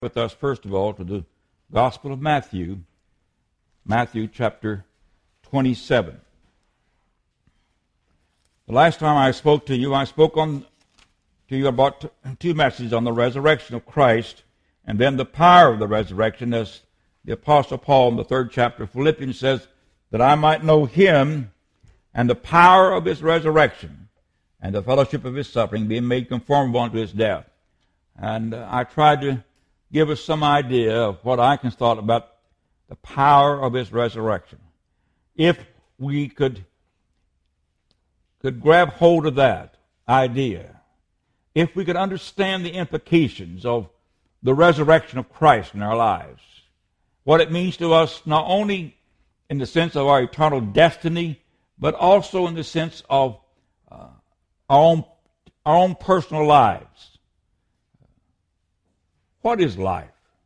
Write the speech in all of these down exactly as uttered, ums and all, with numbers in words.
with us, first of all, to the Gospel of Matthew, Matthew chapter twenty-seven. The last time I spoke to you, I spoke on to you about two messages on the resurrection of Christ and then the power of the resurrection, as the Apostle Paul in the third chapter of Philippians says, that I might know him and the power of his resurrection and the fellowship of his suffering, being made conformable unto his death. And uh, I tried to give us some idea of what I can thought about the power of his resurrection. If we could, could grab hold of that idea, if we could understand the implications of the resurrection of Christ in our lives, what it means to us not only in the sense of our eternal destiny, but also in the sense of uh, our own, our own personal lives. What is life?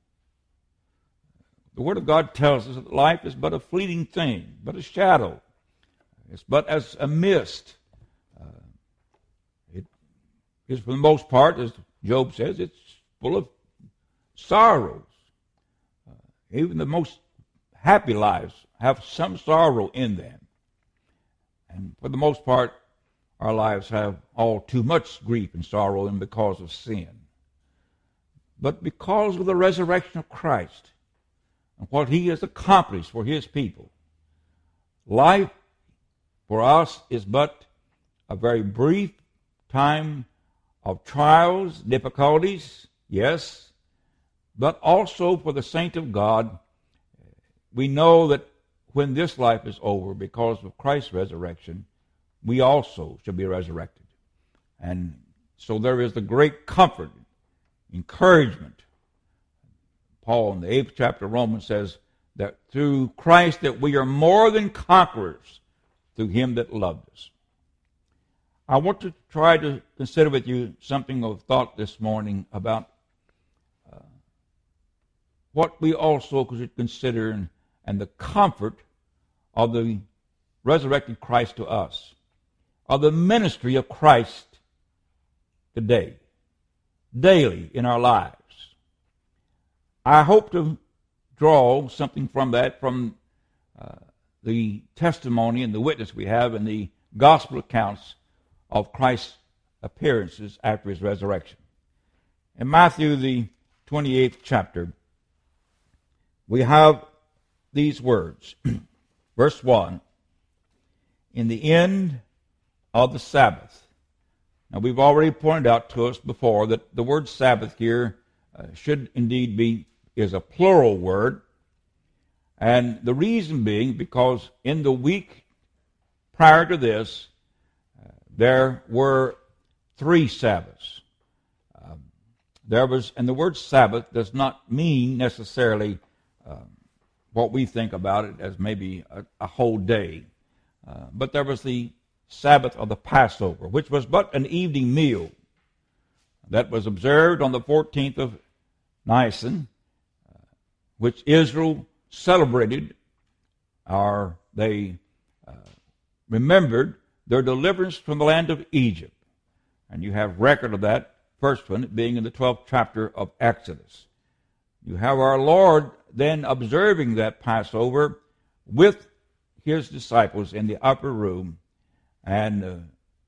The Word of God tells us that life is but a fleeting thing, but a shadow. It's but as a mist. Uh, it is, for the most part, as Job says, it's full of sorrows. Uh, even the most happy lives have some sorrow in them. And for the most part, our lives have all too much grief and sorrow, and because of sin. But because of the resurrection of Christ and what he has accomplished for his people, life for us is but a very brief time of trials, difficulties, yes, but also for the saint of God, we know that when this life is over, because of Christ's resurrection, we also shall be resurrected. And so there is the great comfort, encouragement. Paul in the eighth chapter of Romans says that through Christ that we are more than conquerors through him that loved us. I want to try to consider with you something of thought this morning about uh, what we also could consider and, and the comfort of the resurrected Christ to us, of the ministry of Christ today, daily in our lives. I hope to draw something from that, from uh, the testimony and the witness we have in the gospel accounts of Christ's appearances after his resurrection. In Matthew, the twenty-eighth chapter, we have these words. Verse one, in the end of the Sabbath. Now, we've already pointed out to us before that the word Sabbath here uh, should indeed be, is a plural word. And the reason being because in the week prior to this, uh, there were three Sabbaths. Um, there was, and the word Sabbath does not mean necessarily uh, what we think about it as maybe a, a whole day. Uh, but there was the Sabbath of the Passover, which was but an evening meal that was observed on the fourteenth of Nisan, uh, which Israel celebrated, or they uh, remembered their deliverance from the land of Egypt. And you have record of that, first one being in the twelfth chapter of Exodus. You have our Lord then observing that Passover with his disciples in the upper room, and uh,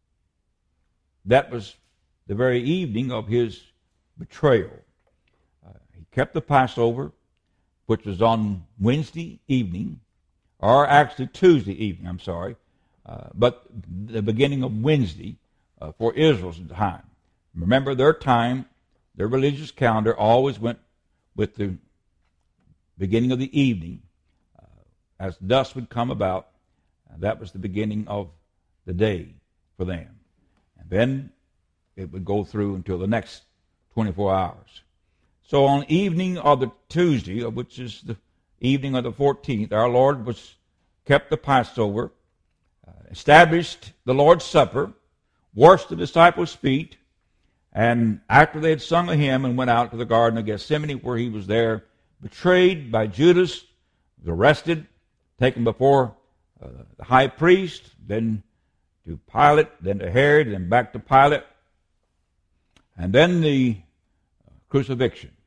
that was the very evening of his betrayal. Uh, he kept the Passover, which was on Wednesday evening, or actually Tuesday evening, I'm sorry, uh, but the beginning of Wednesday uh, for Israel's time. Remember, their time, their religious calendar always went with the beginning of the evening. As dusk would come about, that was the beginning of the day for them. And then it would go through until the next twenty-four hours. So on evening of the Tuesday, which is the evening of the fourteenth, our Lord was kept the Passover, uh, established the Lord's Supper, washed the disciples' feet, and after they had sung a hymn and went out to the Garden of Gethsemane, where he was there, betrayed by Judas, was arrested, taken before uh, the high priest, then to Pilate, then to Herod, then back to Pilate, and then the crucifixion.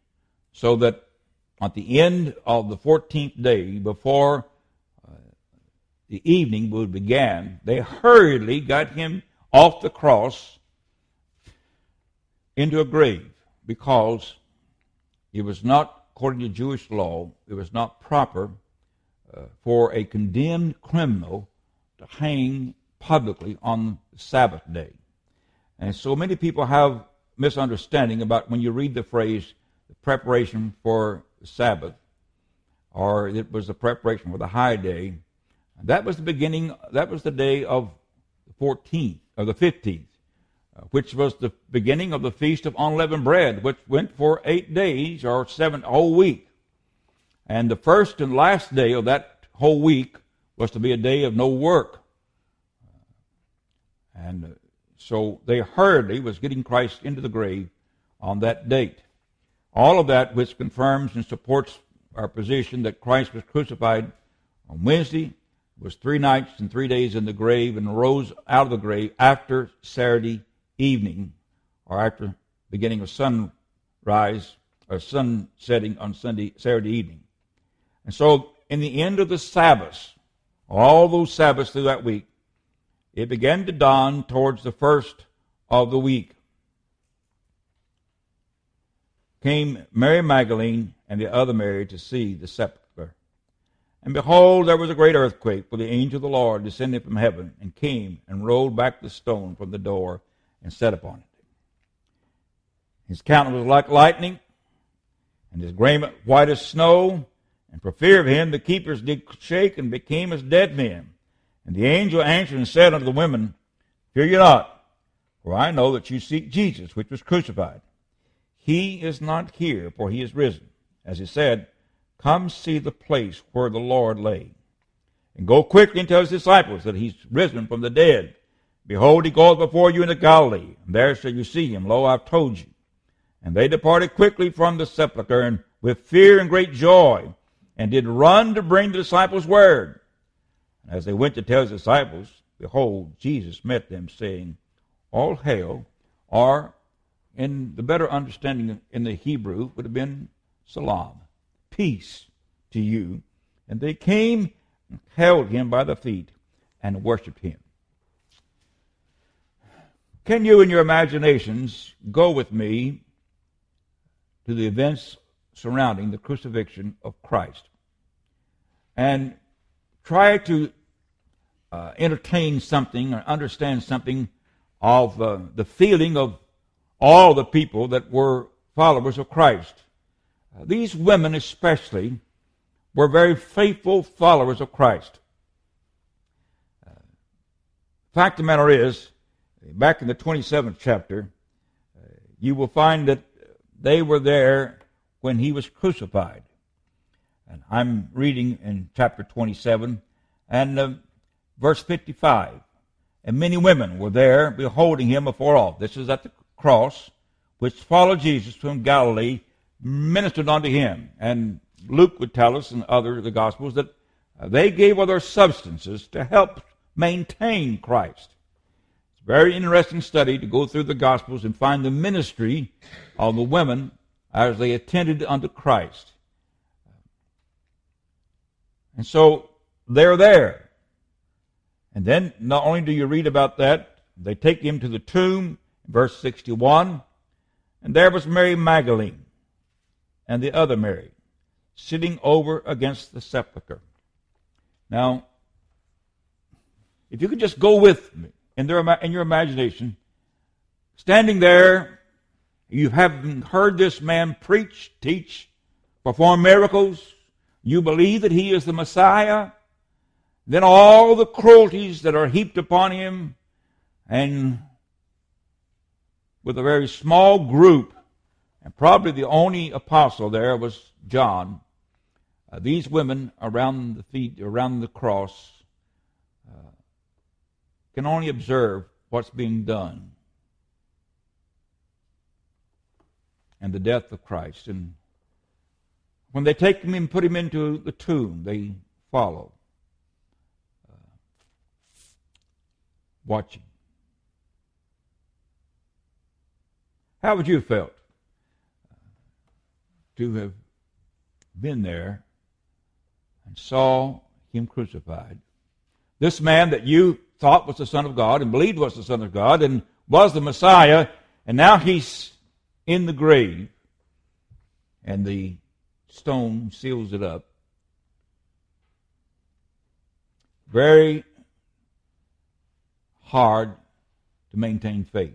so that at the end of the fourteenth day, before uh, the evening would begin, they hurriedly got him off the cross into a grave, because it was not, according to Jewish law, it was not proper uh, for a condemned criminal to hang publicly on the Sabbath day. And so many people have misunderstanding about when you read the phrase, the preparation for the Sabbath, or it was the preparation for the high day. That was the beginning, that was the day of the fourteenth, or the fifteenth, uh, which was the beginning of the Feast of Unleavened Bread, which went for eight days, or seven, a whole week. And the first and last day of that whole week was to be a day of no work. And uh, so they hurriedly was getting Christ into the grave on that date. All of that which confirms and supports our position that Christ was crucified on Wednesday, was three nights and three days in the grave, and rose out of the grave after Saturday evening, or after beginning of sunrise, or sun setting on Sunday, Saturday evening. And so in the end of the Sabbaths, all those Sabbaths through that week, it began to dawn towards the first of the week. Came Mary Magdalene and the other Mary to see the sepulchre. And behold, there was a great earthquake, for the angel of the Lord descended from heaven, and came and rolled back the stone from the door and sat upon it. His countenance was like lightning, and his raiment white as snow. And for fear of him, the keepers did shake and became as dead men. And the angel answered and said unto the women, Fear ye not, for I know that you seek Jesus, which was crucified. He is not here, for he is risen. As he said, Come see the place where the Lord lay. And go quickly and tell his disciples that he's risen from the dead. Behold, he goeth before you into Galilee, and there shall you see him. Lo, I've told you. And they departed quickly from the sepulchre, and with fear and great joy, and did run to bring the disciples word. And as they went to tell his disciples, behold, Jesus met them, saying, All hail, or in the better understanding in the Hebrew would have been salam, peace to you. And they came and held him by the feet and worshipped him. Can you, in your imaginations, go with me to the events surrounding the crucifixion of Christ and try to uh, entertain something or understand something of uh, the feeling of all the people that were followers of Christ? Uh, these women especially were very faithful followers of Christ. Uh, fact of the matter is, back in the twenty-seventh chapter, uh, you will find that they were there when he was crucified. And I'm reading in chapter twenty-seven, and uh, verse fifty-five. And many women were there beholding him afar off. This is at the cross, which followed Jesus from Galilee, ministered unto him. And Luke would tell us, and other of the Gospels, that uh, they gave of their substances to help maintain Christ. It's a very interesting study to go through the Gospels and find the ministry of the women as they attended unto Christ. And so they're there. And then not only do you read about that, they take him to the tomb, verse sixty-one, and there was Mary Magdalene and the other Mary sitting over against the sepulchre. Now, if you could just go with me in, their, in your imagination, standing there, you haven't heard this man preach, teach, perform miracles, you believe that he is the Messiah, then all the cruelties that are heaped upon him, and with a very small group, and probably the only apostle there was John, uh, these women around the feet, around the cross, uh, can only observe what's being done and the death of Christ. And when they take him and put him into the tomb, they follow, uh, watching. How would you have felt to have been there and saw him crucified. This man that you thought was the Son of God and believed was the Son of God and was the Messiah, and now he's in the grave, and the stone seals it up. Very hard to maintain faith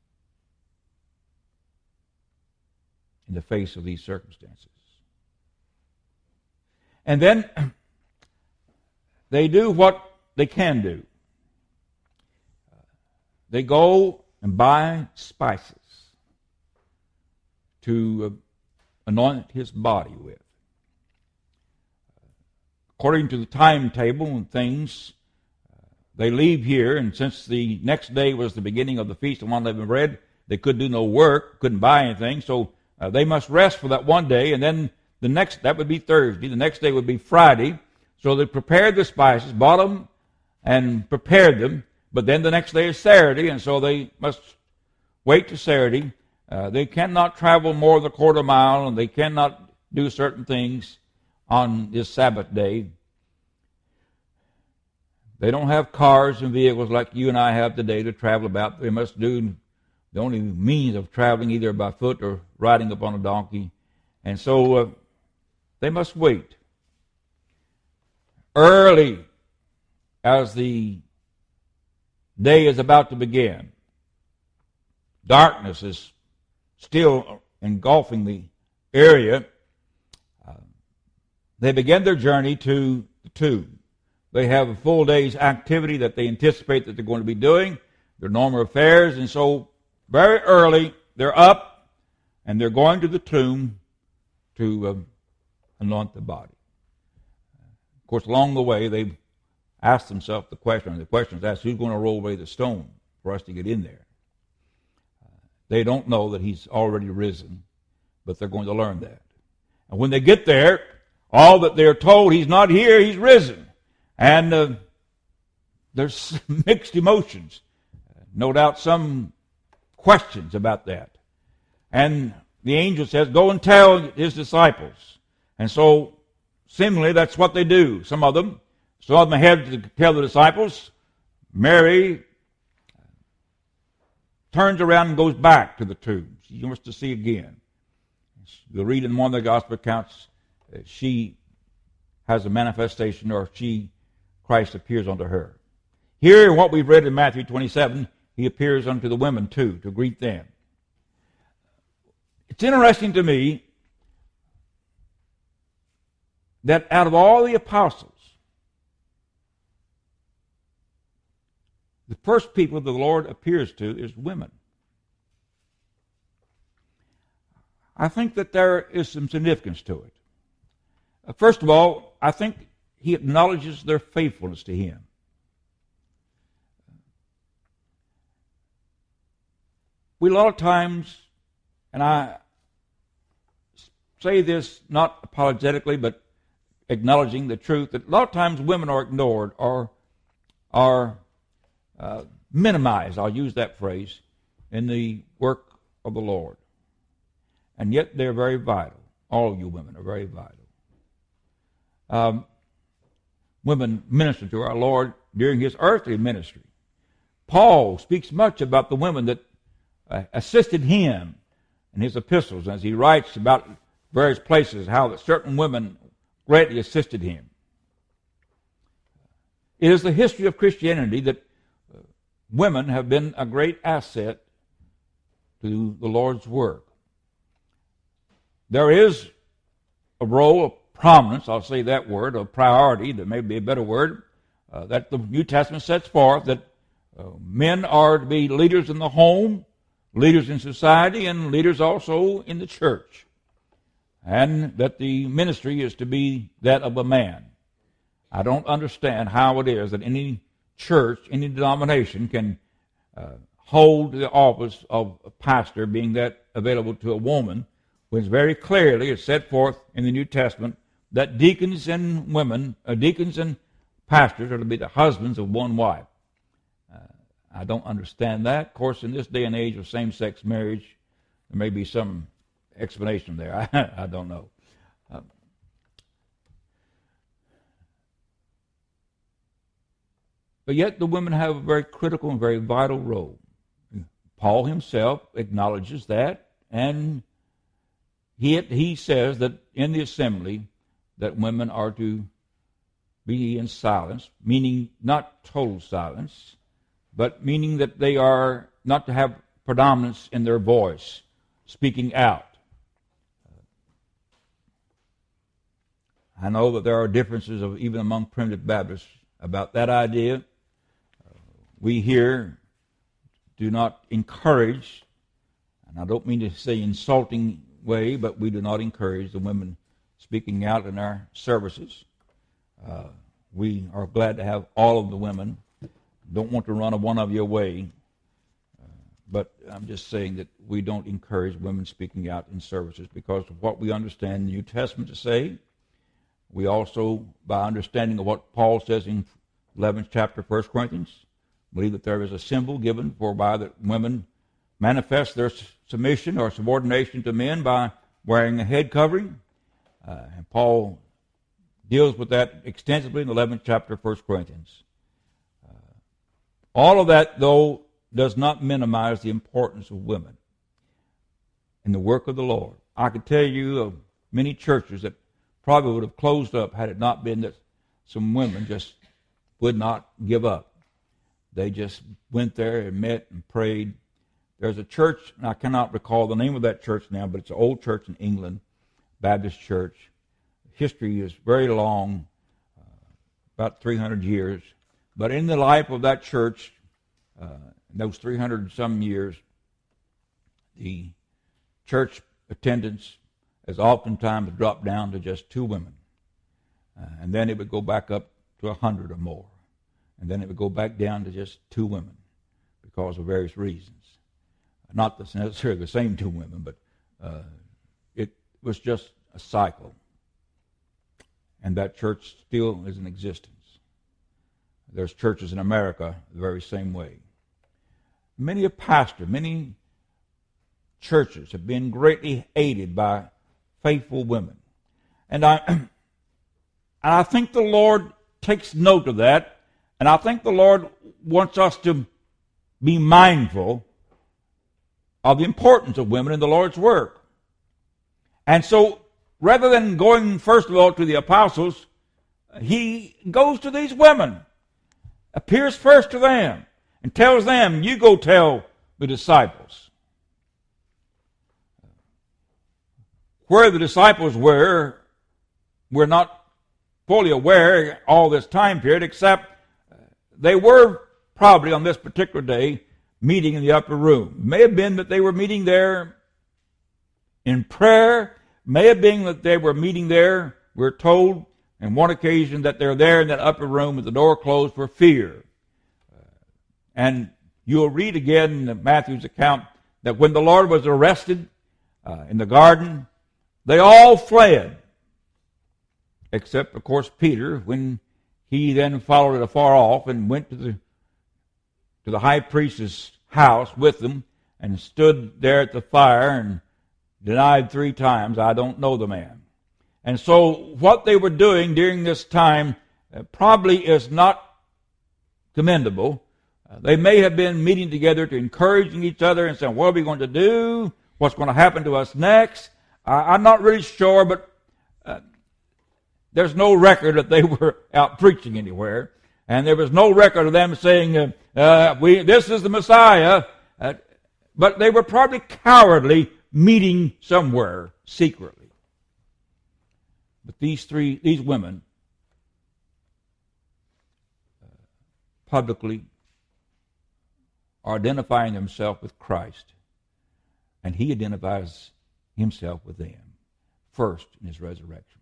in the face of these circumstances. And then they do what they can do. They go and buy spices to anoint his body with. According to the timetable and things, they leave here, and since the next day was the beginning of the Feast of Unleavened Bread, they could do no work, couldn't buy anything, so uh, they must rest for that one day, and then the next, that would be Thursday, the next day would be Friday. So they prepared the spices, bought them, and prepared them, but then the next day is Saturday, and so they must wait to Saturday. Uh, they cannot travel more than a quarter mile, and they cannot do certain things on this Sabbath day. They don't have cars and vehicles like you and I have today to travel about. They must do the only means of traveling either by foot or riding upon a donkey. And so uh, they must wait. Early as the day is about to begin, darkness is still engulfing the area. Uh, they begin their journey to the tomb. They have a full day's activity that they anticipate that they're going to be doing, their normal affairs, and so very early they're up and they're going to the tomb to uh, anoint the body. Of course, along the way they ask themselves the question, and the question is asked, who's going to roll away the stone for us to get in there? Uh, they don't know that he's already risen, but they're going to learn that. And when they get there, all that they're told, he's not here, he's risen. And uh, there's mixed emotions. No doubt some questions about that. And the angel says, go and tell his disciples. And so, seemingly, that's what they do. Some of them. Some of them head to tell the disciples. Mary turns around and goes back to the tomb. She wants to see again. You'll read in one of the gospel accounts, she has a manifestation, or she, Christ appears unto her. Here, what we've read in Matthew twenty-seven, he appears unto the women too, to greet them. It's interesting to me that out of all the apostles, the first people the Lord appears to is women. I think that there is some significance to it. First of all, I think he acknowledges their faithfulness to him. We a lot of times, and I say this not apologetically, but acknowledging the truth, that a lot of times women are ignored or are uh, minimized, I'll use that phrase, in the work of the Lord. And yet they're very vital. All of you women are very vital. Um, women minister to our Lord during his earthly ministry. Paul speaks much about the women that uh, assisted him in his epistles as he writes about various places how that certain women greatly assisted him. It is the history of Christianity that uh, women have been a great asset to the Lord's work. There is a role of prominence, I'll say that word, of priority, that may be a better word, uh, that the New Testament sets forth, that uh, men are to be leaders in the home, leaders in society, and leaders also in the church. And that the ministry is to be that of a man. I don't understand how it is that any church, any denomination can uh, hold the office of a pastor, being that available to a woman, when it's very clearly it's set forth in the New Testament that deacons and women, uh, deacons and pastors are to be the husbands of one wife. Uh, I don't understand that. Of course, in this day and age of same-sex marriage, there may be some explanation there. I, I don't know. Uh, but yet the women have a very critical and very vital role. Paul himself acknowledges that, and he, he says that in the assembly that women are to be in silence, meaning not total silence, but meaning that they are not to have predominance in their voice, speaking out. I know that there are differences of even among primitive Baptists about that idea. We here do not encourage, and I don't mean to say insulting way, but we do not encourage the women speaking out in our services. Uh, we are glad to have all of the women. Don't want to run a one of you away, uh, but I'm just saying that we don't encourage women speaking out in services because of what we understand the New Testament to say. We also, by understanding of what Paul says in eleventh chapter, First Corinthians, believe that there is a symbol given whereby that women manifest their submission or subordination to men by wearing a head covering. Uh, and Paul deals with that extensively in the eleventh chapter of First Corinthians. Uh, all of that, though, does not minimize the importance of women in the work of the Lord. I could tell you of many churches that probably would have closed up had it not been that some women just would not give up. They just went there and met and prayed. There's a church, and I cannot recall the name of that church now, but it's an old church in England, Baptist church. History is very long, uh, about three hundred years. But in the life of that church, uh, those three hundred and some years, the church attendance has oftentimes dropped down to just two women. Uh, and then it would go back up to a hundred or more. And then it would go back down to just two women because of various reasons. Not necessarily the same two women, but uh, it was just a cycle. And that church still is in existence. There's churches in America the very same way. Many a pastor, many churches have been greatly aided by faithful women. And I, and I think the Lord takes note of that. And I think the Lord wants us to be mindful of the importance of women in the Lord's work. And so, rather than going first of all to the apostles, he goes to these women, appears first to them, and tells them, you go tell the disciples. Where the disciples were, we're not fully aware all this time period, except they were probably on this particular day meeting in the upper room. It may have been that they were meeting there in prayer. May have been that they were meeting there, we're told, on one occasion that they're there in that upper room with the door closed for fear. And you'll read again in Matthew's account that when the Lord was arrested uh, in the garden, they all fled. Except, of course, Peter, when he then followed it afar off and went to the to the high priest's house with them and stood there at the fire and denied three times, I don't know the man. And so what they were doing during this time uh, probably is not commendable. Uh, they may have been meeting together to encouraging each other and saying, what are we going to do? What's going to happen to us next? Uh, I'm not really sure, but uh, there's no record that they were out preaching anywhere. And there was no record of them saying, uh, uh, "We this is the Messiah." Uh, but they were probably cowardly meeting somewhere secretly. But these three, these women, uh, publicly are identifying themselves with Christ. And he identifies himself with them first in his resurrection.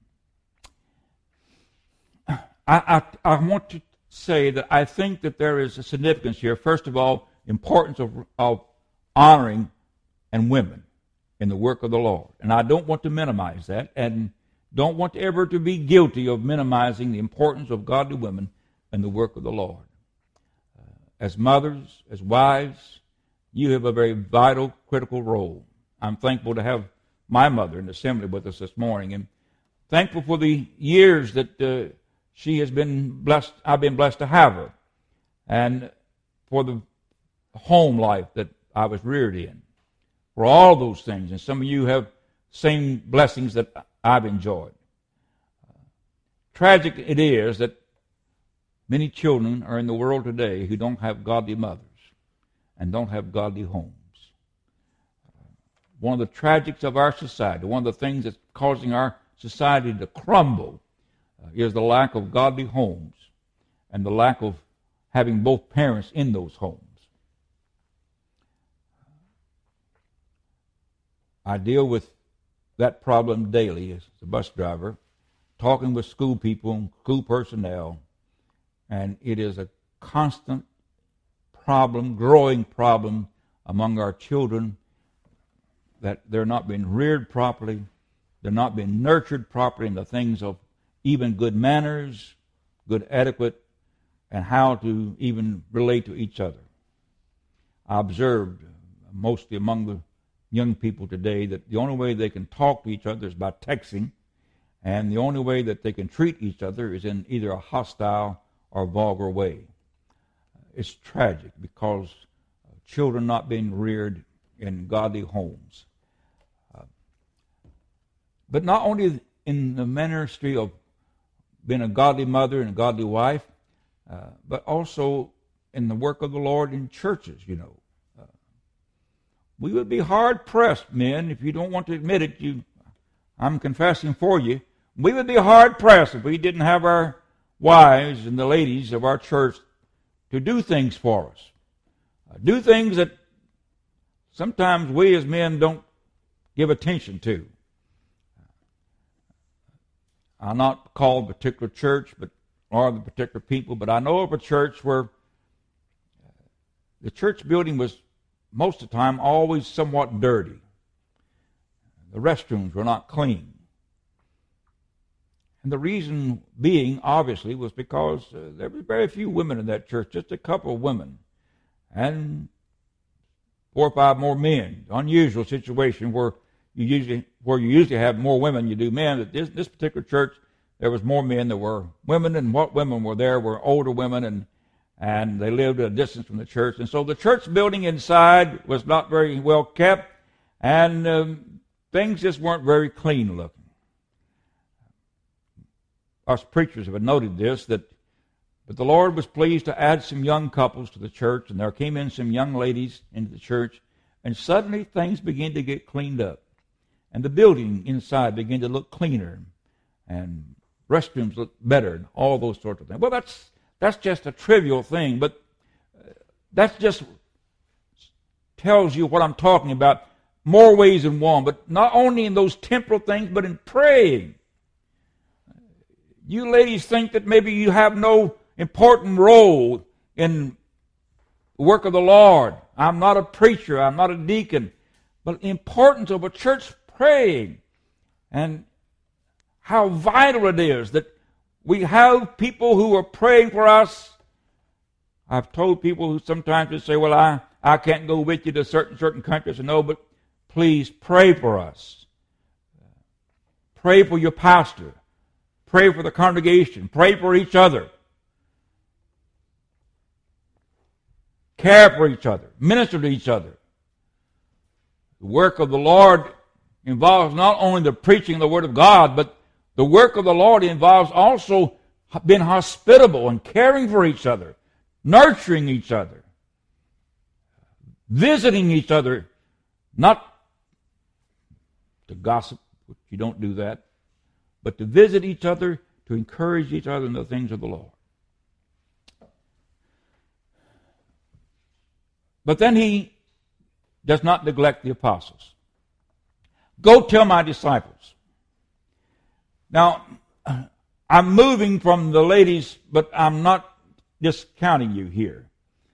I, I, I want to say that I think that there is a significance here. First of all, importance of, of honoring and women in the work of the Lord. And I don't want to minimize that and don't want ever to be guilty of minimizing the importance of godly women in the work of the Lord. Uh, as mothers, as wives, you have a very vital, critical role. I'm thankful to have my mother in the assembly with us this morning, and thankful for the years that uh, she has been blessed. I've been blessed to have her, and for the home life that I was reared in, for all those things. And some of you have same blessings that I've enjoyed. Uh, tragic it is that many children are in the world today who don't have godly mothers and don't have godly homes. One of the tragics of our society, one of the things that's causing our society to crumble, uh, is the lack of godly homes and the lack of having both parents in those homes. I deal with that problem daily as a bus driver, talking with school people, school personnel, and it is a constant problem, growing problem among our children, that they're not being reared properly, they're not being nurtured properly in the things of even good manners, good etiquette, and how to even relate to each other. I observed, mostly among the young people today, that the only way they can talk to each other is by texting, and the only way that they can treat each other is in either a hostile or vulgar way. It's tragic because children not being reared in godly homes. Uh, but not only in the ministry of being a godly mother and a godly wife, uh, but also in the work of the Lord in churches, you know. Uh, we would be hard-pressed, men, if you don't want to admit it, you, I'm confessing for you, we would be hard-pressed if we didn't have our wives and the ladies of our church to do things for us. Uh, do things that sometimes we as men don't give attention to. I'll not call a particular church but or the particular people, but I know of a church where the church building was most of the time always somewhat dirty. The restrooms were not clean. And the reason being, obviously, was because uh, there were very few women in that church, just a couple of women, and four or five more men. Unusual situation where you usually where you usually have more women you do men. At this, this particular church, there was more men than were women, and what women were there were older women, and and they lived at a distance from the church. And so the church building inside was not very well kept, and um, things just weren't very clean looking. Us preachers have noted this, that but the Lord was pleased to add some young couples to the church, and there came in some young ladies into the church, and suddenly things began to get cleaned up. And the building inside began to look cleaner, and restrooms looked better, and all those sorts of things. Well, that's that's just a trivial thing, but that just tells you what I'm talking about more ways than one, but not only in those temporal things, but in praying. You ladies think that maybe you have no important role in the work of the Lord. I'm not a preacher. I'm not a deacon. But the importance of a church praying and how vital it is that we have people who are praying for us. I've told people who sometimes they say, well, I, I can't go with you to certain, certain countries. No, but please pray for us. Pray for your pastor. Pray for the congregation. Pray for each other. Care for each other. Minister to each other. The work of the Lord involves not only the preaching of the Word of God, but the work of the Lord involves also being hospitable and caring for each other, nurturing each other, visiting each other, not to gossip, you don't do that, but to visit each other, to encourage each other in the things of the Lord. But then he does not neglect the apostles. Go tell my disciples. Now, I'm moving from the ladies, but I'm not discounting you here.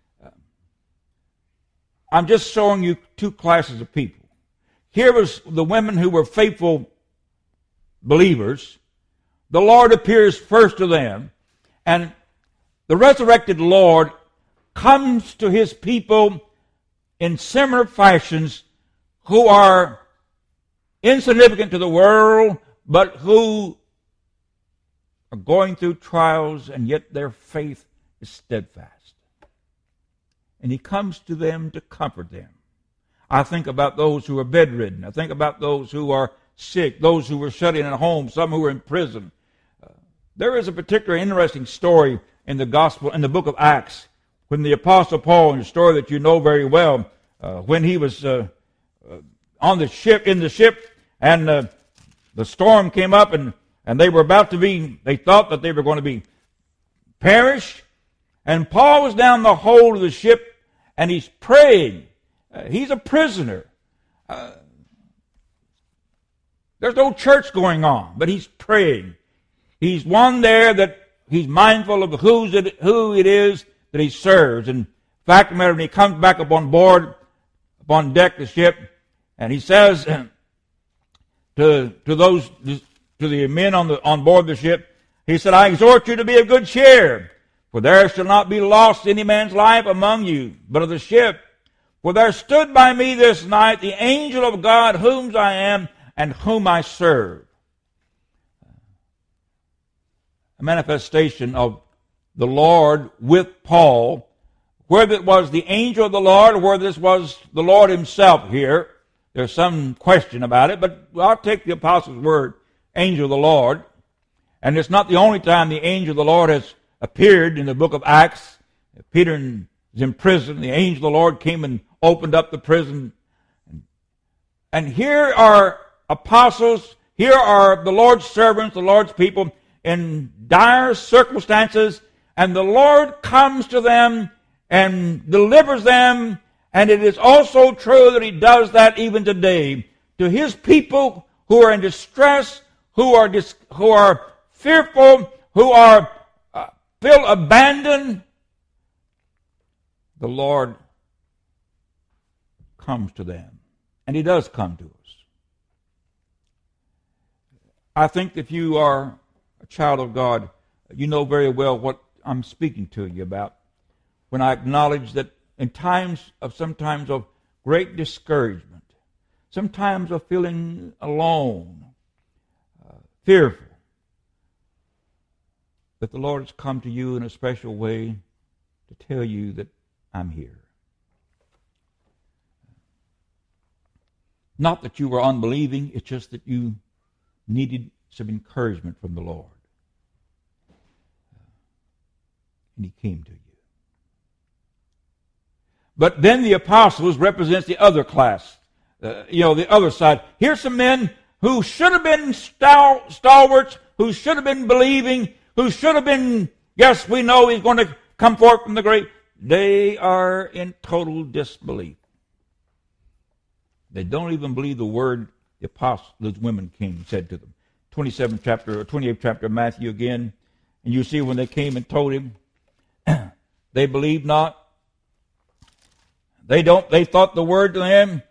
I'm just showing you two classes of people. Here was the women who were faithful believers. The Lord appears first to them, and the resurrected Lord comes to his people in similar fashions who are insignificant to the world, but who are going through trials, and yet their faith is steadfast. And he comes to them to comfort them. I think about those who are bedridden. I think about those who are sick, those who were shut in at home, some who were in prison. Uh, there is a particular interesting story in the gospel, in the book of Acts, when the Apostle Paul, in a story that you know very well, uh, when he was uh, uh, on the ship, in the ship, and uh, the storm came up, and, and they were about to be, they thought that they were going to be perished, and Paul was down the hold of the ship, and he's praying. Uh, he's a prisoner. Uh, there's no church going on, but he's praying. He's one there that he's mindful of who's it, who it is that he serves. And the fact of the matter, when he comes back up on board, up on deck of the ship, and he says to to those to the men on the on board the ship, he said, "I exhort you to be of good cheer, for there shall not be lost any man's life among you, but of the ship. For there stood by me this night the angel of God, whom I am and whom I serve." A manifestation of the Lord with Paul, whether it was the angel of the Lord or whether this was the Lord himself here, there's some question about it, but I'll take the apostle's word, angel of the Lord. And it's not the only time the angel of the Lord has appeared in the book of Acts. Peter is in prison. The angel of the Lord came and opened up the prison. And here are apostles, here are the Lord's servants, the Lord's people, in dire circumstances, and the Lord comes to them and delivers them, and it is also true that he does that even today to his people who are in distress, who are dis- who are fearful, who are uh, feel abandoned. The Lord comes to them, and he does come to us. I think if you are a child of God, you know very well what I'm speaking to you about when I acknowledge that in times of sometimes of great discouragement, sometimes of feeling alone, uh, fearful, that the Lord has come to you in a special way to tell you that I'm here. Not that you were unbelieving, it's just that you needed some encouragement from the Lord. And he came to you. But then the apostles represents the other class, uh, you know, the other side. Here's some men who should have been stal- stalwarts, who should have been believing, who should have been, yes, we know he's going to come forth from the grave. They are in total disbelief. They don't even believe the word the apostles, the women king, said to them. twenty-seventh chapter, or twenty-eighth chapter of Matthew again. And you see when they came and told him, they believed not. They don't. They thought the word to them.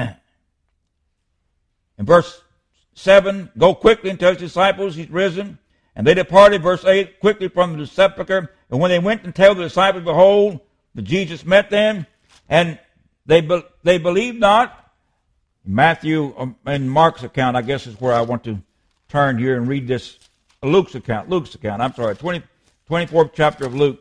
In verse seven, go quickly and tell his disciples he's risen. And they departed, verse eight, quickly from the sepulchre. And when they went and told the disciples, behold, that Jesus met them, and they be, they believed not. Matthew and Mark's account, I guess, is where I want to turn here and read this. Luke's account. Luke's account. I'm sorry. twenty, twenty-fourth chapter of Luke.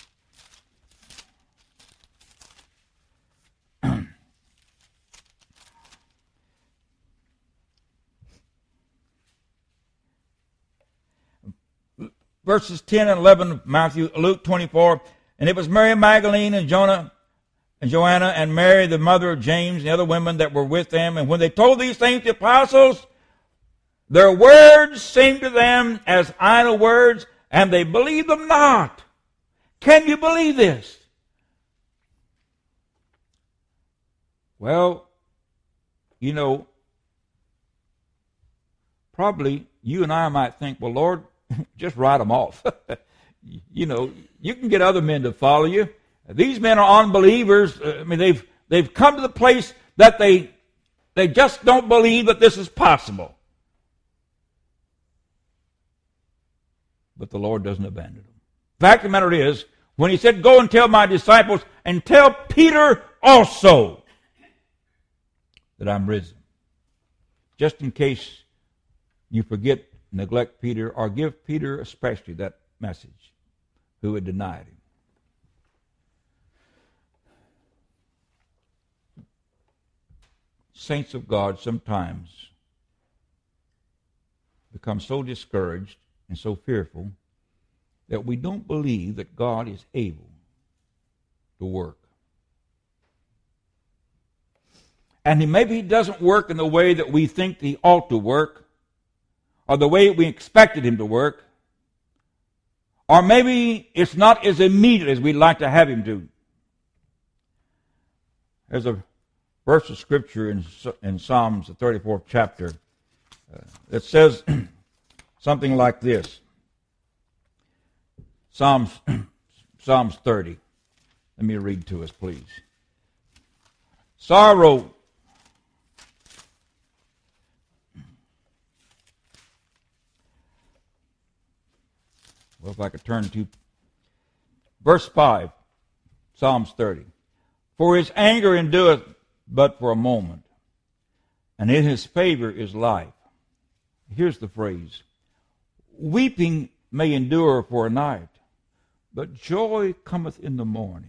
Verses ten and eleven of Matthew, Luke twenty-four. And it was Mary Magdalene and Jonah and Joanna and Mary, the mother of James, and the other women that were with them. And when they told these things to the apostles, their words seemed to them as idle words, and they believed them not. Can you believe this? Well, you know, probably you and I might think, well, Lord, just write them off. You know, you can get other men to follow you. These men are unbelievers. I mean, they've they've come to the place that they they just don't believe that this is possible. But the Lord doesn't abandon them. The fact of the matter is, when he said, go and tell my disciples, and tell Peter also that I'm risen. just in case you forget, neglect Peter, or give Peter especially that message, who had denied him. Saints of God sometimes become so discouraged and so fearful that we don't believe that God is able to work. And he, maybe he doesn't work in the way that we think he ought to work, or the way we expected him to work, or maybe it's not as immediate as we'd like to have him do. There's a verse of Scripture in, in Psalms, the thirty-fourth chapter, uh, that says something like this. Psalms, Psalms thirty. Let me read to us, please. Sorrow Well, if I could turn to verse five, Psalms thirty. For his anger endureth but for a moment, and in his favor is life. Here's the phrase. Weeping may endure for a night, but joy cometh in the morning.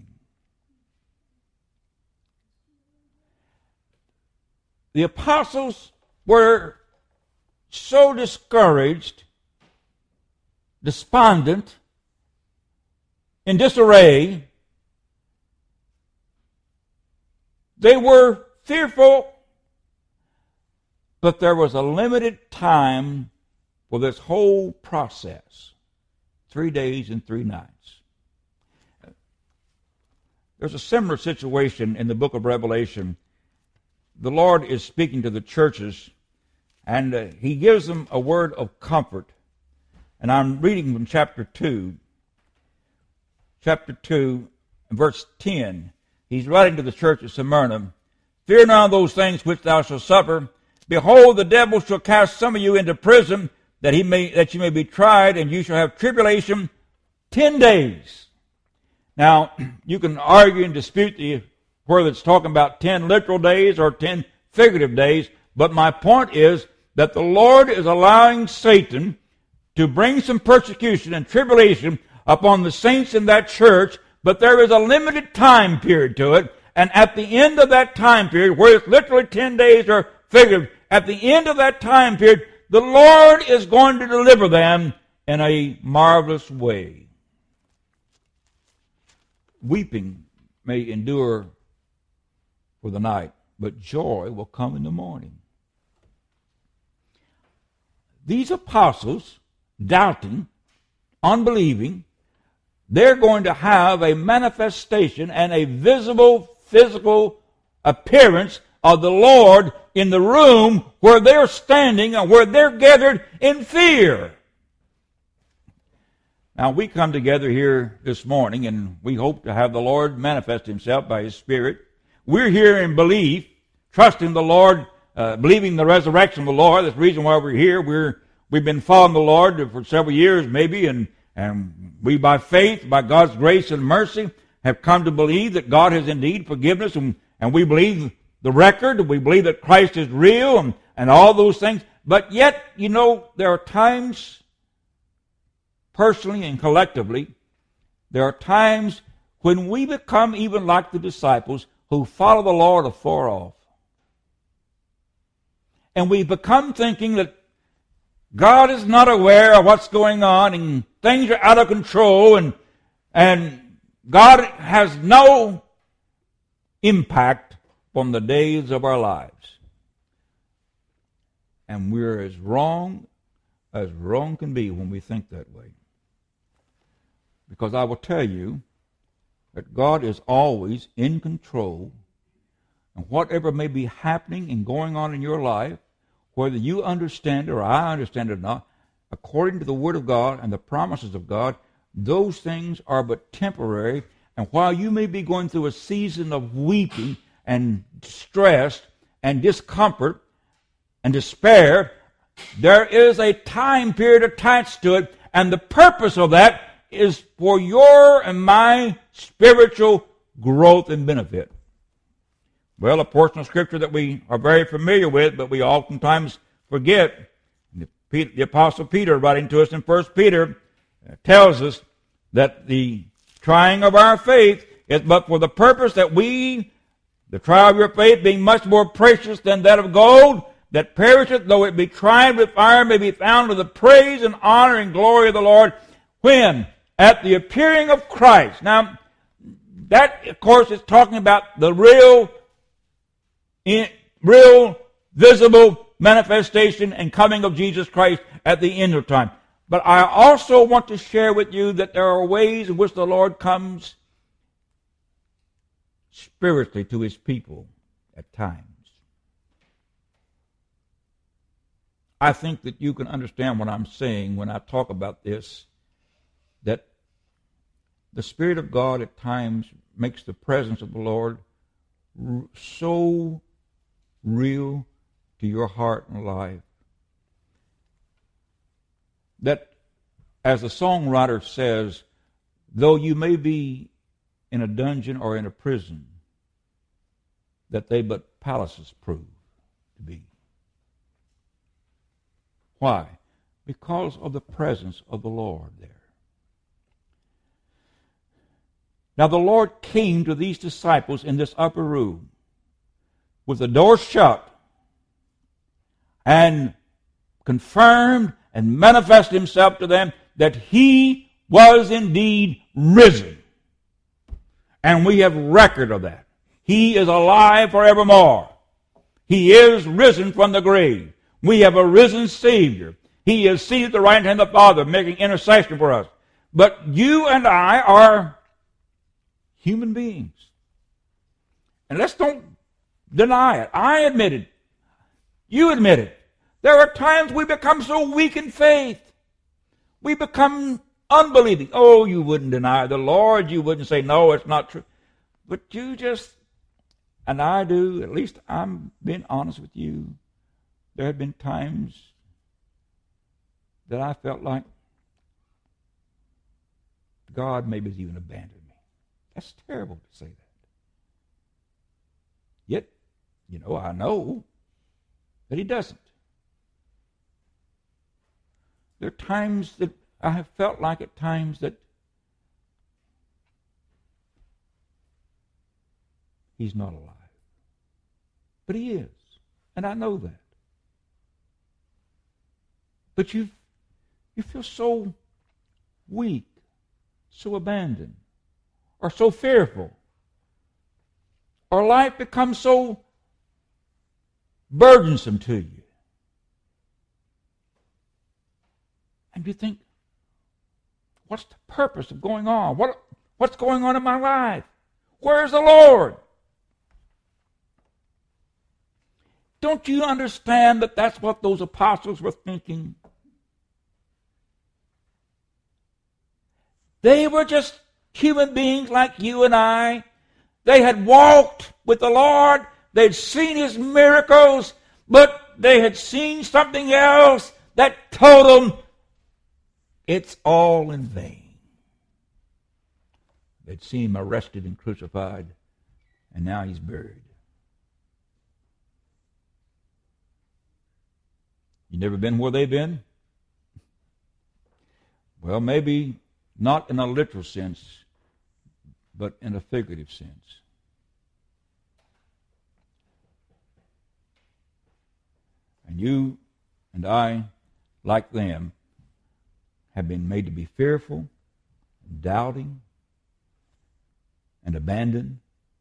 The apostles were so discouraged, despondent, in disarray. They were fearful, but there was a limited time for this whole process. Three days and three nights. There's a similar situation in the book of Revelation. The Lord is speaking to the churches, and uh, he gives them a word of comfort. And I'm reading from chapter two. Chapter two, verse ten. He's writing to the church at Smyrna. Fear not those things which thou shalt suffer. Behold, the devil shall cast some of you into prison, that he may that you may be tried, and you shall have tribulation ten days. Now, you can argue and dispute the, whether it's talking about ten literal days or ten figurative days, but my point is that the Lord is allowing Satan to bring some persecution and tribulation upon the saints in that church, but there is a limited time period to it, and at the end of that time period, where it's literally ten days or figurative, at the end of that time period, the Lord is going to deliver them in a marvelous way. Weeping may endure for the night, but joy will come in the morning. These apostles, doubting, unbelieving, they're going to have a manifestation and a visible physical appearance of the Lord in the room where they're standing and where they're gathered in fear. Now, we come together here this morning, and we hope to have the Lord manifest himself by his Spirit. We're here in belief, trusting the Lord, uh, believing the resurrection of the Lord. That's the reason why we're here. We're, we've been following the Lord for several years maybe, and, and we by faith, by God's grace and mercy, have come to believe that God has indeed forgiven us, and, and we believe the record, we believe that Christ is real, and, and all those things. But yet, you know, there are times, personally and collectively, there are times when we become even like the disciples who follow the Lord afar off. And we become thinking that God is not aware of what's going on, and things are out of control, and, and God has no impact on the days of our lives. And we're as wrong as wrong can be when we think that way. Because I will tell you that God is always in control, and whatever may be happening and going on in your life, whether you understand it or I understand it or not, according to the Word of God and the promises of God, those things are but temporary. And while you may be going through a season of weeping and stress and discomfort and despair, there is a time period attached to it, and the purpose of that is for your and my spiritual growth and benefit. Well, a portion of Scripture that we are very familiar with, but we oftentimes forget. The Apostle Peter, writing to us in First Peter, tells us that the trying of our faith is but for the purpose that we, the trial of your faith, being much more precious than that of gold, that perisheth, though it be tried with fire, may be found to the praise and honor and glory of the Lord, when? At the appearing of Christ. Now, that, of course, is talking about the real, in, real, visible manifestation and coming of Jesus Christ at the end of time. But I also want to share with you that there are ways in which the Lord comes spiritually to His people at times. I think that you can understand what I'm saying when I talk about this, that the Spirit of God at times makes the presence of the Lord so real to your heart and life that, as the songwriter says, though you may be in a dungeon or in a prison, that they but palaces prove to be. Why? Because of the presence of the Lord there. Now the Lord came to these disciples in this upper room with the door shut and confirmed and manifested Himself to them that He was indeed risen. And we have record of that. He is alive forevermore. He is risen from the grave. We have a risen Savior. He is seated at the right hand of the Father, making intercession for us. But you and I are human beings. And let's don't deny it. I admit it. You admit it. There are times we become so weak in faith. We become unbelieving. Oh, you wouldn't deny the Lord. You wouldn't say, no, it's not true. But you just, and I do, at least I'm being honest with you, there have been times that I felt like God maybe has even abandoned me. That's terrible to say that. Yet, you know, I know that He doesn't. There are times that I have felt like at times that He's not alive. But He is. And I know that. But you you feel so weak, so abandoned, or so fearful. Or life becomes so burdensome to you. And you think, what's the purpose of going on? What, what's going on in my life? Where's the Lord? Don't you understand that that's what those apostles were thinking? They were just human beings like you and I. They had walked with the Lord. They'd seen His miracles, but they had seen something else that told them it's all in vain. They'd seen Him arrested and crucified, and now He's buried. You never been where they've been? Well, maybe not in a literal sense, but in a figurative sense. And you and I, like them, have been made to be fearful, doubting, and abandoned.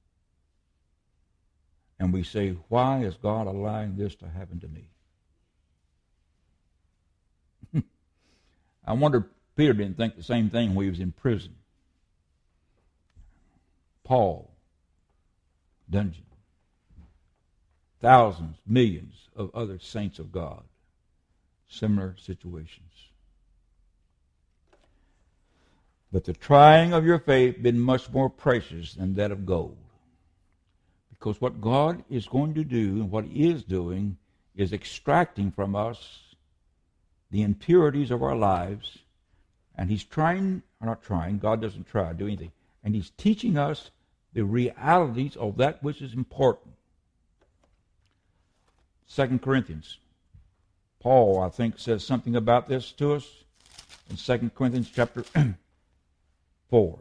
And we say, why is God allowing this to happen to me? I wonder if Peter didn't think the same thing when he was in prison. Paul, dungeon. Thousands, millions of other saints of God. Similar situations. But the trying of your faith been much more precious than that of gold. Because what God is going to do and what He is doing is extracting from us the impurities of our lives, and He's trying, or not trying, God doesn't try to do anything, and He's teaching us the realities of that which is important. Second Corinthians. Paul, I think, says something about this to us in Second Corinthians chapter four.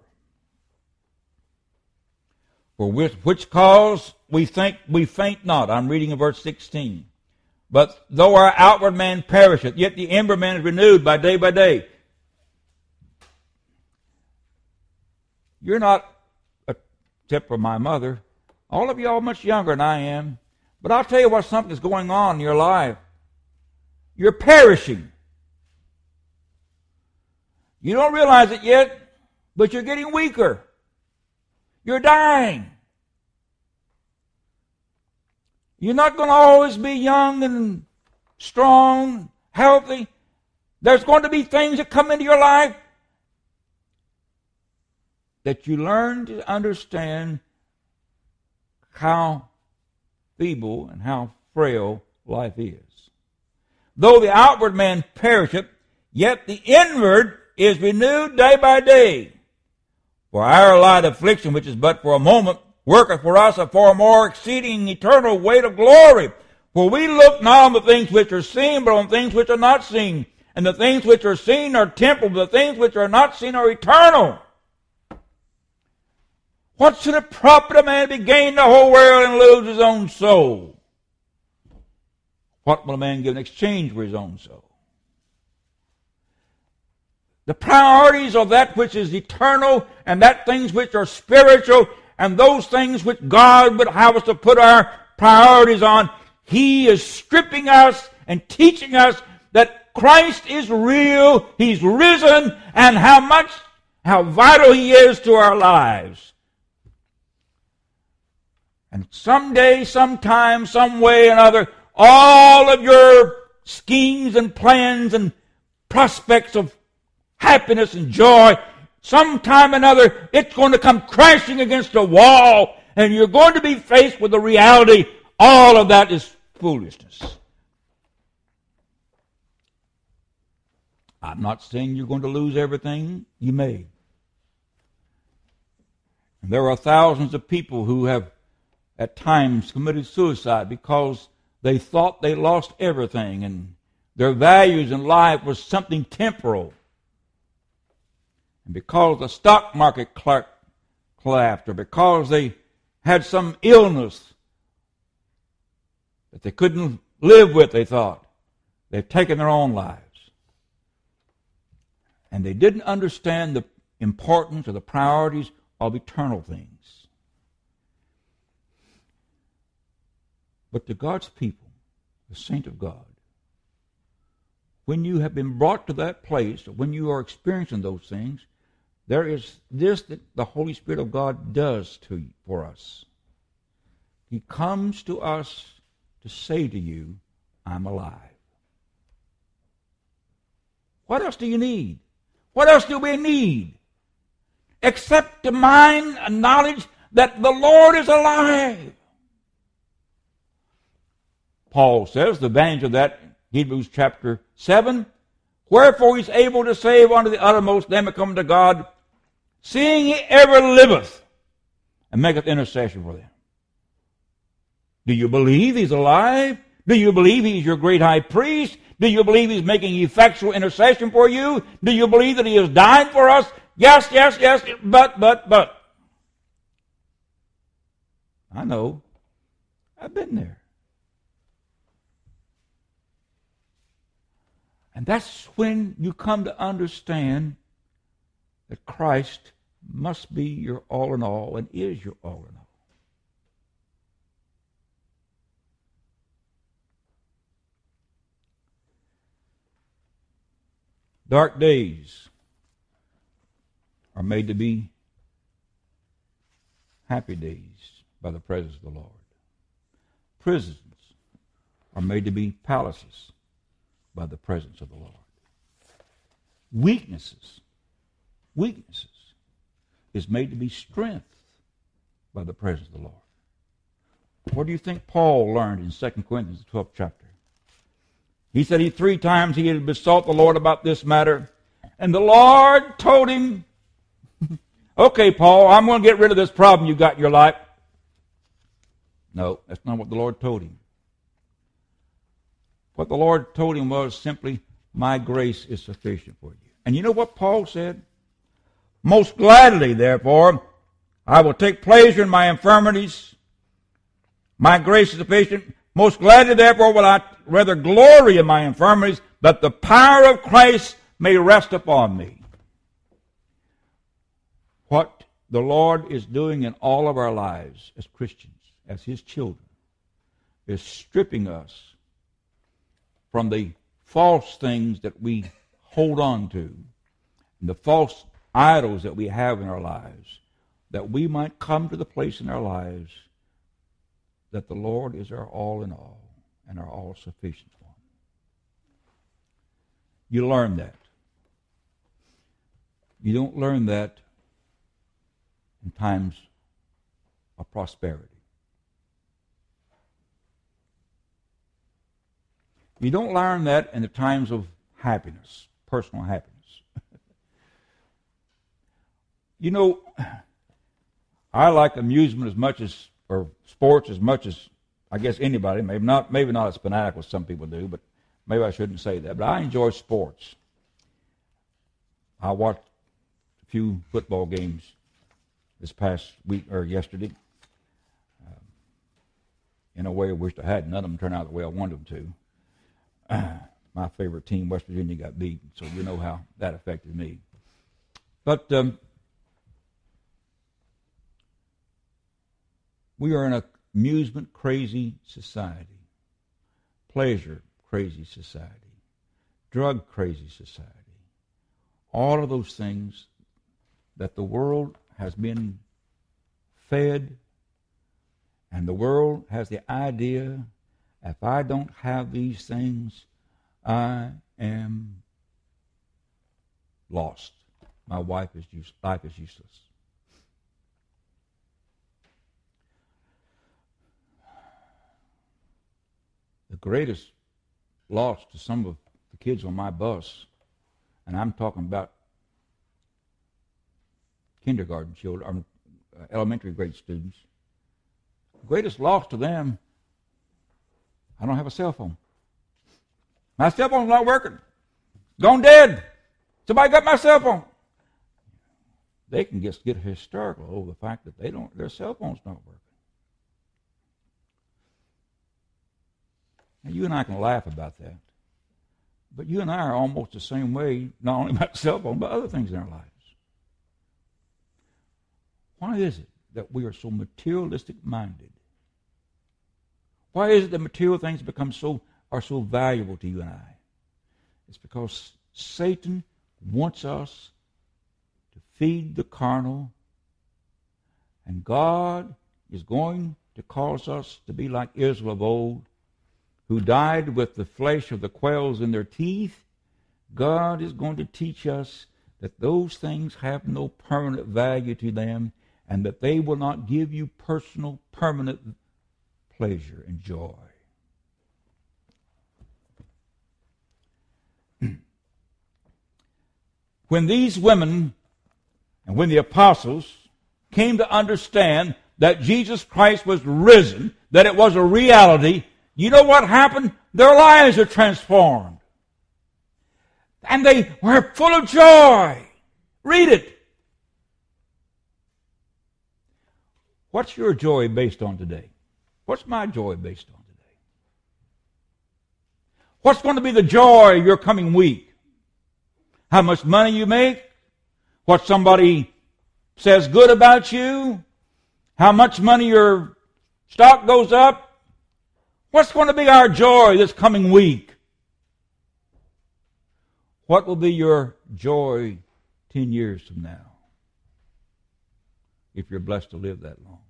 For which, which cause we think we faint not. I'm reading in verse sixteen. But though our outward man perisheth, yet the inward man is renewed by day by day. You're not, except for my mother, all of you are much younger than I am. But I'll tell you what something is going on in your life. You're perishing. You don't realize it yet, but you're getting weaker. You're dying. You're not going to always be young and strong, healthy. There's going to be things that come into your life that you learn to understand how feeble and how frail life is. Though the outward man perisheth, yet the inward is renewed day by day. For our light affliction, which is but for a moment, worketh for us a far more exceeding eternal weight of glory. For we look not on the things which are seen, but on things which are not seen. And the things which are seen are temporal, but the things which are not seen are eternal. What should it profit a man to gain the whole world and lose his own soul? What will a man give in exchange for his own soul? The priorities of that which is eternal and that things which are spiritual and those things which God would have us to put our priorities on, He is stripping us and teaching us that Christ is real, He's risen, and how much, how vital He is to our lives. And someday, sometime, some way or another, all of your schemes and plans and prospects of happiness and joy, sometime or another, it's going to come crashing against a wall, and you're going to be faced with the reality all of that is foolishness. I'm not saying you're going to lose everything. You may. And there are thousands of people who have at times committed suicide because they thought they lost everything and their values in life was something temporal. And because the stock market collapsed or because they had some illness that they couldn't live with, they thought, they've taken their own lives. And they didn't understand the importance or the priorities of eternal things. But to God's people, the saint of God, when you have been brought to that place, or when you are experiencing those things, there is this that the Holy Spirit of God does to you, for us. He comes to us to say to you, I'm alive. What else do you need? What else do we need? Except the mind and knowledge that the Lord is alive. Paul says, the advantage of that, Hebrews chapter seven, wherefore he's able to save unto the uttermost them that come to God, seeing he ever liveth, and maketh intercession for them. Do you believe he's alive? Do you believe he's your great high priest? Do you believe he's making effectual intercession for you? Do you believe that he has died for us? Yes, yes, yes, but, but, but. I know. I've been there. And that's when you come to understand that Christ must be your all in all and is your all in all. Dark days are made to be happy days by the presence of the Lord. Prisons are made to be palaces by the presence of the Lord. Weaknesses, weaknesses is made to be strength by the presence of the Lord. What do you think Paul learned in Second Corinthians, the twelfth chapter? He said he three times he had besought the Lord about this matter, and the Lord told him, okay, Paul, I'm going to get rid of this problem you got in your life. No, that's not what the Lord told him. What the Lord told him was simply, my grace is sufficient for you. And you know what Paul said? Most gladly, therefore, I will take pleasure in my infirmities. My grace is sufficient. Most gladly, therefore, will I rather glory in my infirmities, that the power of Christ may rest upon me. What the Lord is doing in all of our lives as Christians, as His children, is stripping us from the false things that we hold on to, and the false idols that we have in our lives, that we might come to the place in our lives that the Lord is our all in all and our all-sufficient one. You learn that. You don't learn that in times of prosperity. You don't learn that in the times of happiness, personal happiness. You know, I like amusement as much as, or sports as much as, I guess, anybody. Maybe not, maybe not as fanatical as some people do, but maybe I shouldn't say that. But I enjoy sports. I watched a few football games this past week or yesterday. Uh, in a way, I wished I had. None of them turned out the way I wanted them to. Uh, my favorite team, West Virginia, got beat, so you know how that affected me. But um, we are in a amusement-crazy society, pleasure-crazy society, drug-crazy society. All of those things that the world has been fed, and the world has the idea, if I don't have these things, I am lost. My wife is use, life is useless. The greatest loss to some of the kids on my bus, and I'm talking about kindergarten children, or elementary grade students, the greatest loss to them, I don't have a cell phone. My cell phone's not working. Gone dead. Somebody got my cell phone. They can just get hysterical over the fact that they don't, their cell phone's not working. Now, you and I can laugh about that. But you and I are almost the same way, not only about the cell phone, but other things in our lives. Why is it that we are so materialistic minded? Why is it that material things become so are so valuable to you and I? It's because Satan wants us to feed the carnal, and God is going to cause us to be like Israel of old, who died with the flesh of the quails in their teeth. God is going to teach us that those things have no permanent value to them, and that they will not give you personal, permanent pleasure and joy. When these women and when the apostles came to understand that Jesus Christ was risen, that it was a reality, you know what happened? Their lives are transformed. And they were full of joy. Read it. What's your joy based on today? What's my joy based on today? What's going to be the joy of your coming week? How much money you make? What somebody says good about you? How much money your stock goes up? What's going to be our joy this coming week? What will be your joy ten years from now, if you're blessed to live that long?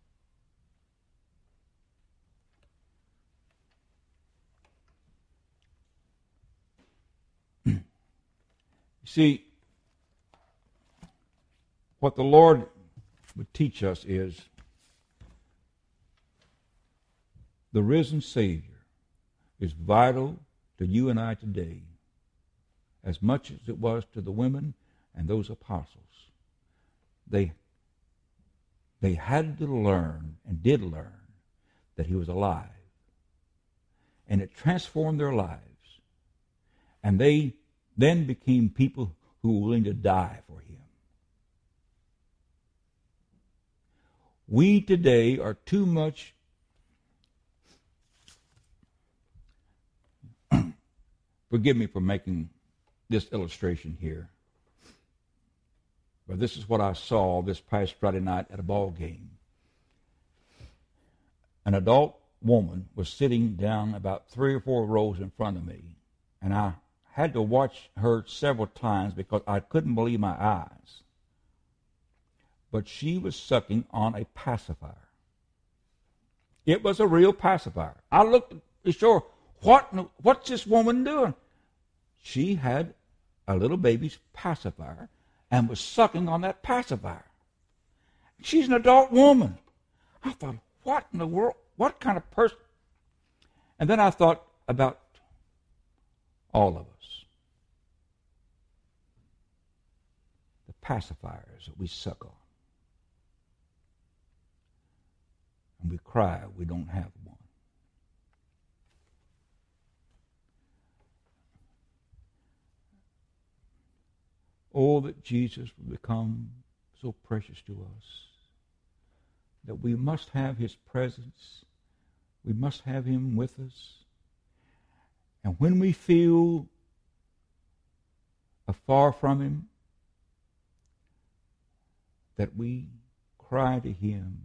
See, what the Lord would teach us is the risen Savior is vital to you and I today as much as it was to the women and those apostles. They, they had to learn and did learn that he was alive. and it transformed their lives. And they then became people who were willing to die for him. We today are too much forgive me for making this illustration here, but this is what I saw this past Friday night at a ball game. An adult woman was sitting down about three or four rows in front of me, and I had to watch her several times because I couldn't believe my eyes. But she was sucking on a pacifier. It was a real pacifier. I looked to be sure, what, what's this woman doing? She had a little baby's pacifier and was sucking on that pacifier. She's an adult woman. I thought, what in the world? What kind of person? And then I thought about all of us. The pacifiers that we suck on. And we cry we don't have one. Oh, that Jesus would become so precious to us, that we must have his presence, we must have him with us. And when we feel afar from him, that we cry to him,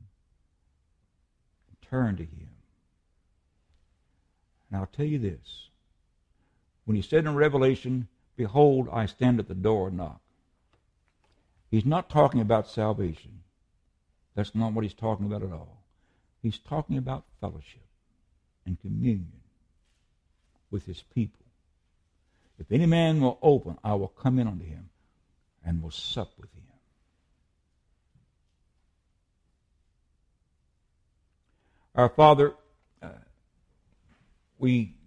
turn to him. And I'll tell you this, when he said in Revelation, behold, I stand at the door and knock, he's not talking about salvation. That's not what he's talking about at all. He's talking about fellowship and communion with his people. If any man will open, I will come in unto him and will sup with him. Our Father, uh, we